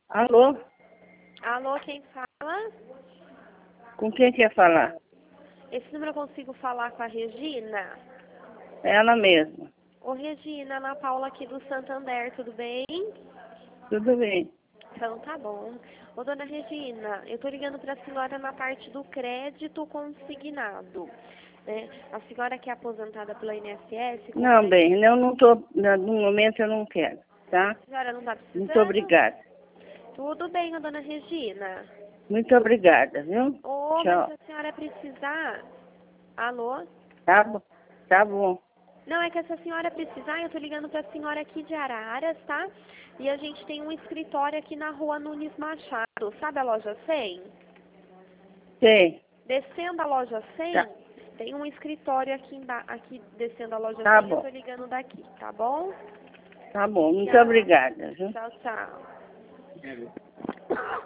Alô? Alô, quem fala? Com quem quer falar? Esse número eu consigo falar com a Regina? É ela mesma. Ô, Regina, Ana Paula aqui do Santander, tudo bem? Tudo bem. Então tá bom. Ô, dona Regina, eu tô ligando pra senhora na parte do crédito consignado, né? A senhora que é aposentada pela INSS... Não, bem, eu não tô, no momento eu não quero, tá? A senhora não tá precisando? Muito obrigada. Tudo bem, ô, dona Regina. Muito obrigada, viu? Ô, mas se Tchau. a senhora precisar... Alô? Tá bom. Tá bom. Não, é que se a senhora precisar, eu tô ligando pra senhora aqui de Araras, tá? E a gente tem um escritório aqui na rua Nunes Machado, sabe a loja 100? Sei. Descendo a loja 100, Tá, tem um escritório aqui descendo a loja tá 100, eu tô bom. ligando daqui, tá bom? Tá bom. Muito Tchau. obrigada, viu? Tchau, tchau.